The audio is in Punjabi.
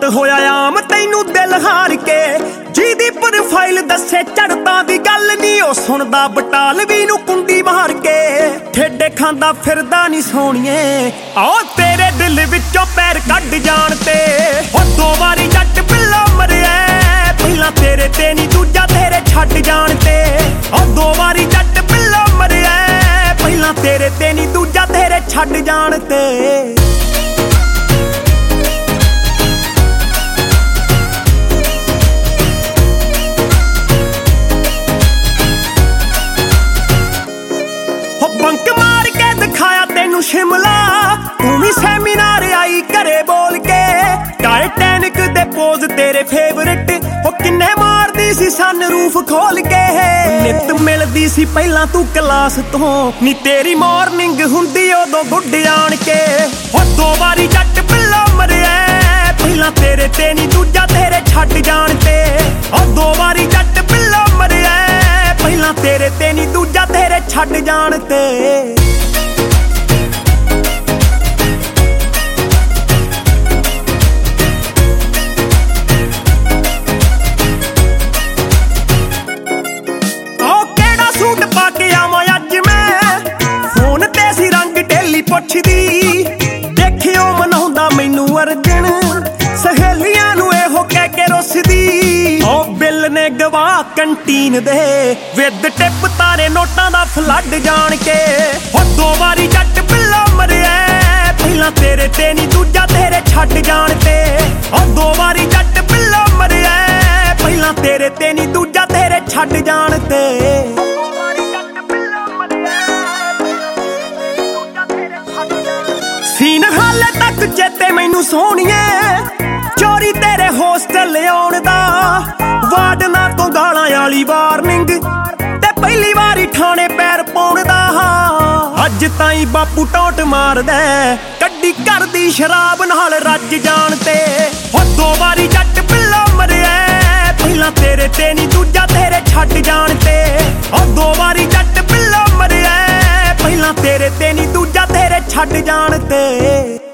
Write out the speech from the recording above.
ਹੋਇਆ ਆਮ ਤੈਨੂੰ ਦਿਲ ਹਾਰ ਕੇ ਜਿਹਦੀ ਪ੍ਰੋਫਾਈਲ ਦੱਸੇ ਚੜਤਾਂ ਦੀ ਗੱਲ ਨਹੀਂ ਉਹ ਸੁਣਦਾ ਬਟਾਲਵੀ ਨੂੰ ਕੁੰਡੀ ਮਾਰ ਕੇ ਠੇਡੇ ਖਾਂਦਾ ਫਿਰਦਾ ਨਹੀਂ ਸੋਹਣੀਏ ਆਓ ਤੇਰੇ ਦਿਲ ਵਿੱਚੋਂ ਪੈਰ ਕੱਢ ਜਾਣ ਤੇ ਉਹ 2 ਵਾਰੀ ਜੱਟ ਬਿੱਲਾ ਮਰਿਆ ਪਹਿਲਾਂ ਤੇਰੇ ਤੇ ਨਹੀਂ ਦੂਜਾ ਤੇਰੇ ਛੱਡ ਜਾਣ ਤੇ ਉਹ 2 ਵਾਰੀ ਜੱਟ ਬਿੱਲਾ ਮਰਿਆ ਪਹਿਲਾਂ ਤੇਰੇ ਤੇ ਨਹੀਂ ਦੂਜਾ ਤੇਰੇ ਛੱਡ ਜਾਣ ਤੇ ਬੰਕ ਮਾਰ ਕੇ ਦਿਖਾਇਆ ਤੈਨੂੰ ਸ਼ਿਮਲਾ ਤੂੰ ਵੀ ਸੈਮੀਨਾਰ ਆਈ ਘਰੇ ਬੋਲ ਕੇ ਟਾਈਟੈਨਿਕ ਦੇ ਪੋਜ਼ ਤੇਰੇ ਫੇਵਰਿਟ ਉਹ ਕਿੰਨੇ ਮਾਰਦੀ ਸੀ ਸਨ ਰੂਫ ਖੋਲ ਕੇ ਨਿੱਤ ਮਿਲਦੀ ਸੀ ਪਹਿਲਾਂ ਤੂੰ ਕਲਾਸ ਤੋਂ ਨੀ ਤੇਰੀ ਮਾਰਨਿੰਗ ਹੁੰਦੀ ਉਦੋਂ ਗੁੱਡ ਆਣ ਕੇ ਉਹ 2 ਵਾਰੀ ਜੱਟ ਬਿੱਲਾ ਮਰਿਆ ਪਹਿਲਾਂ ਤੇਰੇ ਤੇ ਨੀ ਦੂਜਾ ਤੇਰੇ ਛੱਡ ਜਾਣ ਤੇ ਉਹ 2 ਵਾਰੀ ਜੱਟ ਬਿੱਲਾ ਮਰਿਆ ਪਹਿਲਾਂ ਤੇਰੇ ਤੇ ਨੀ ਦੂਜਾ ਤੇਰੇ ਛੱਡ ਜਾਣ ਤੇ ਉਹ ਕਿਹੜਾ ਸੂਟ ਪਾ ਕੇ ਆਵਾਂ ਅੱਜ ਮੈਂ ਫੋਨ ਤੇ ਸੀ ਰੰਗ ਢੇਲੀ ਪੁੱਛਦੀ ਦੇਖਿਓ ਮਨਾਉਂਦਾ ਮੈਨੂੰ ਅਰਜਨ ਸਹੇਲੀਆਂ ਨੂੰ ਇਹੋ ਕਹਿ ਕੇ ਰੁੱਸਦੀ ਉਹ ਬਿੱਲ ਨੇ ਗਵਾ ਕੰਟੀਨ ਦੇ ਵਿਦ ਟਿਪ ਤਾਰੇ ਨੋਟਾਂ ਦਾ ਫਲੱਡ ਜਾਣ ਕੇ ਉਹ 2 ਵਾਰੀ ਜੱਟ ਬਿੱਲਾ ਮਰਿਆ ਪਹਿਲਾਂ ਤੇਰੇ ਤੇ ਨਹੀਂ ਦੂਜਾ ਤੇਰੇ ਛੱਡ ਜਾਣ ਤੇ ਉਹ 2 ਵਾਰੀ ਜੱਟ ਬਿੱਲਾ ਮਰਿਆ ਪਹਿਲਾਂ ਤੇਰੇ ਤੇ ਨਹੀਂ ਦੂਜਾ ਤੇਰੇ ਛੱਡ ਜਾਣ ਤੇ ਸੀਨ ਹਾਲੇ ਤੱਕ ਚੇਤੇ ਮੈਨੂੰ ਸੋਹਣੀਏ ਚੋਰੀ ਤੇਰੇ ਹੋਸਟਲ ਆਉਣ ਦਾ ਵਾਰਡਨਾਂ ਤੋਂ ਗਾਲਾਂ ਵਾਲੀ ਵਾਰਨਿੰਗ ਤੇ ਪਹਿਲੀ ਵਾਰੀ ਠਾਣੇ ਪੈਰ ਪਾਉਣ ਦਾ ਅੱਜ ਤਾਈਂ ਬਾਪੂ ਟੌਂਟ ਮਾਰਦਾ ਕੱਢੀ ਕਰਦੀ ਸ਼ਰਾਬ ਨਾਲ ਰੱਜ ਜਾਣ ਤੇ ਉਹ 2 ਵਾਰੀ ਜੱਟ ਬਿੱਲਾ ਮਰਿਆ ਪਹਿਲਾਂ ਤੇਰੇ ਤੇ ਨਹੀਂ ਦੂਜਾ ਤੇਰੇ ਛੱਡ ਜਾਣ ਤੇ ਉਹ 2 ਵਾਰੀ ਜੱਟ ਬਿੱਲਾ ਮਰਿਆ ਪਹਿਲਾਂ ਤੇਰੇ ਤੇ ਨਹੀਂ ਦੂਜਾ ਤੇਰੇ ਛੱਡ ਜਾਣ ਤੇ